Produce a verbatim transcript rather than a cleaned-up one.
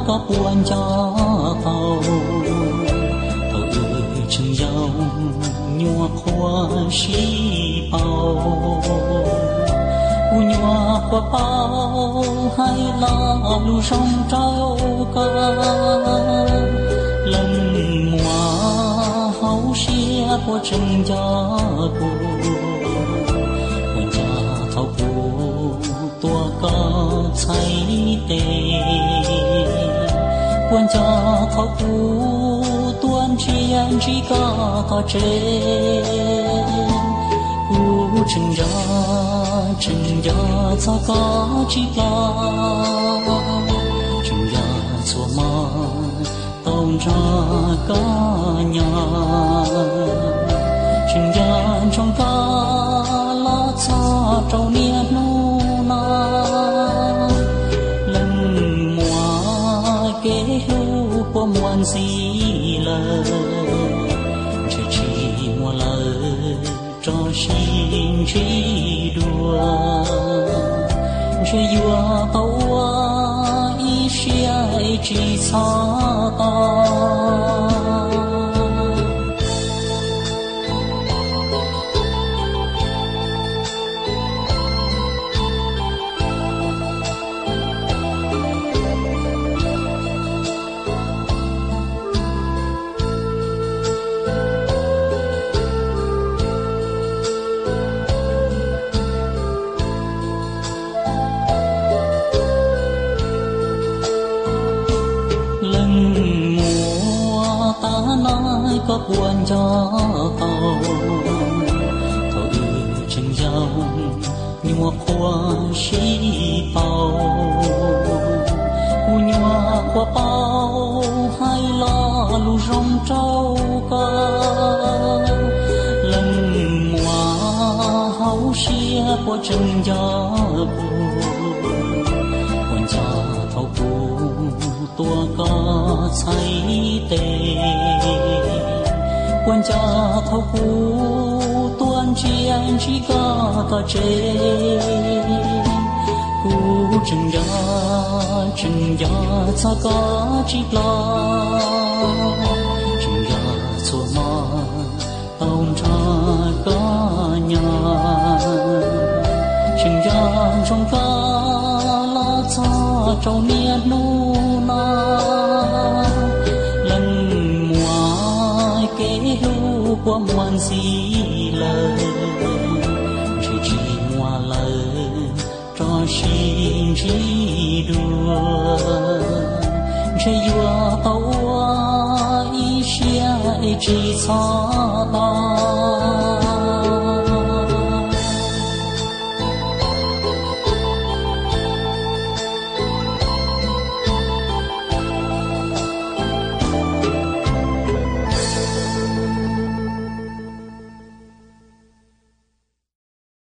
có buồn cho tàu tàu ơi chừng dâu nhua khoa xí bao u nhua khoa bao hay là lu sông trao ca lần mùa hậu xia của chừng cho cô buồn cho thâu cô tua có say tê buồn cho thâu cô tuôn chiến chỉ có có trên u chừng cho chừng cho cho có chỉ lo chừng cho xua mơ tông cho có nhà chừng cho trong có lót cho trâu nia nu na lần mùa kế hưu của muôn gì lời chỉ chỉ mùa lời cho xin chỉ đùa chỉ vừa tàu ý xia chỉ xa ta có buồn cho tàu tàu ư chừng dâu nhua khoa xí bao u nhua khoa bao hay lo lu rong trâu ca lần mùa hậu xia của chừng dâu buồn cho thâu cô tua có say tê quan cho thâu cô tuôn chiến chỉ có có trên cô chừng gió chừng gió cho có chỉ lo chừng gió xua mơ tông cho có nhà chừng gió trong có lo cho trâu nia nu na lần mùa kế hưu của muôn gì lời chỉ chỉ mùa lời cho xin chỉ đùa chỉ vừa tàu ý xia chỉ xa